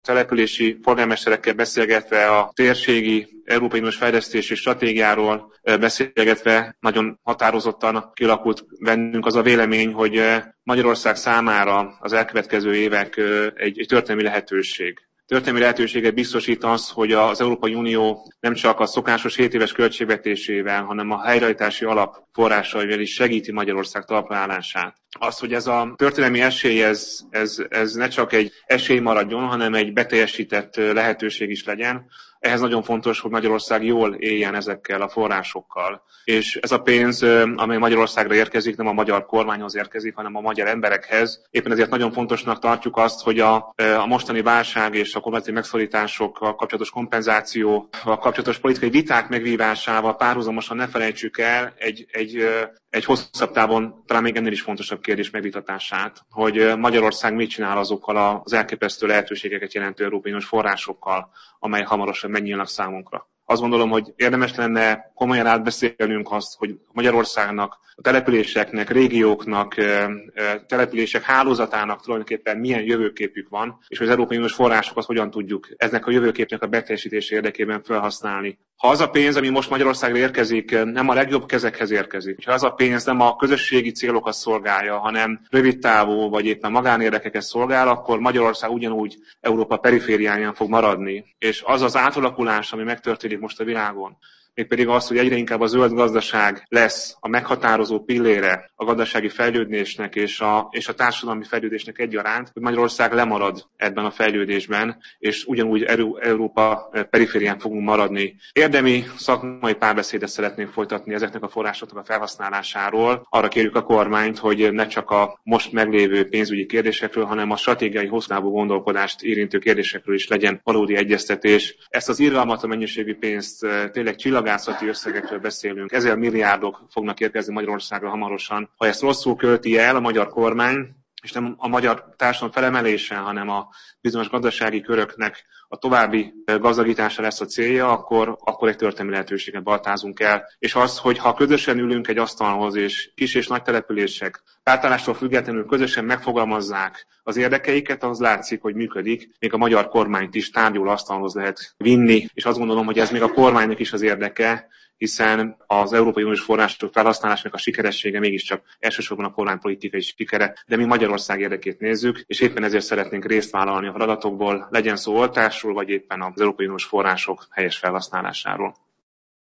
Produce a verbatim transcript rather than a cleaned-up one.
települési polgármesterekkel beszélgetve, a térségi Európai Uniós fejlesztési stratégiáról beszélgetve nagyon határozottan kialakult bennünk az a vélemény, hogy Magyarország számára az elkövetkező évek egy, egy történelmi lehetőség. Történelmi lehetőséget biztosít az, hogy az Európai Unió nem csak a szokásos hét éves költségvetésével, hanem a helyreállítási alap forrásaival is segíti Magyarország talpraállását. Az, hogy ez a történelmi esély, ez, ez, ez ne csak egy esély maradjon, hanem egy beteljesített lehetőség is legyen. Ehhez nagyon fontos, hogy Magyarország jól éljen ezekkel a forrásokkal. És ez a pénz, amely Magyarországra érkezik, nem a magyar kormányhoz érkezik, hanem a magyar emberekhez. Éppen ezért nagyon fontosnak tartjuk azt, hogy a, a mostani válság és a kormányzati megszorításokkal kapcsolatos kompenzáció, a kapcsolatos politikai viták megvívásával párhuzamosan ne felejtsük el egy, egy, egy hosszabb távon, talán még ennél is fontosabb kérdés megvitatását, hogy Magyarország mit csinál azokkal az elképesztő lehetőségeket jelentő európai uniós forrásokkal, amely hamarosan megnyílnak számunkra. Azt gondolom, hogy érdemes lenne komolyan átbeszélnünk azt, hogy Magyarországnak, a településeknek, régióknak, települések hálózatának tulajdonképpen milyen jövőképük van, és hogy az Európai Uniós forrásokat hogyan tudjuk eznek a jövőképnek a beteljesítése érdekében felhasználni. Ha az a pénz, ami most Magyarországra érkezik, nem a legjobb kezekhez érkezik, ha az a pénz nem a közösségi célokat szolgálja, hanem rövidtávú vagy éppen magánérdekeket szolgál, akkor Magyarország ugyanúgy Európa perifériáján fog maradni. És az az átalakulás, ami megtörténik most a világon, mégpedig az, hogy egyre inkább a zöld gazdaság lesz a meghatározó pillére a gazdasági fejlődésnek és a, és a társadalmi fejlődésnek egyaránt, hogy Magyarország lemarad ebben a fejlődésben, és ugyanúgy Európa periférián fogunk maradni. Érdemi szakmai párbeszédet szeretnénk folytatni ezeknek a forrásoknak a felhasználásáról. Arra kérjük a kormányt, hogy ne csak a most meglévő pénzügyi kérdésekről, hanem a stratégiai hosszú távú gondolkodást érintő kérdésekről is legyen valódi egyeztetés. Ezt az irgalmatlan mennyiségű pénzt tényleg csillagászati összegekről beszélünk. Ezer milliárdok fognak érkezni Magyarországra hamarosan. Ha ezt rosszul költi el a magyar kormány, és nem a magyar társadalom felemelése, hanem a bizonyos gazdasági köröknek a további gazdagítása lesz a célja, akkor, akkor egy történelmi lehetőséget baltázunk el. És az, hogy ha közösen ülünk egy asztalhoz, és kis és nagy települések pártállástól függetlenül közösen megfogalmazzák az érdekeiket, az látszik, hogy működik. Még a magyar kormányt is tárgyaló asztalhoz lehet vinni, és azt gondolom, hogy ez még a kormánynak is az érdeke, hiszen az Európai Uniós források felhasználásának a sikeressége mégiscsak elsősorban a kormánypolitikai sikere, de mi Magyarország érdekét nézzük, és éppen ezért szeretnénk részt vállalni a feladatokból, legyen szó oltásról, vagy éppen az Európai Uniós források helyes felhasználásáról.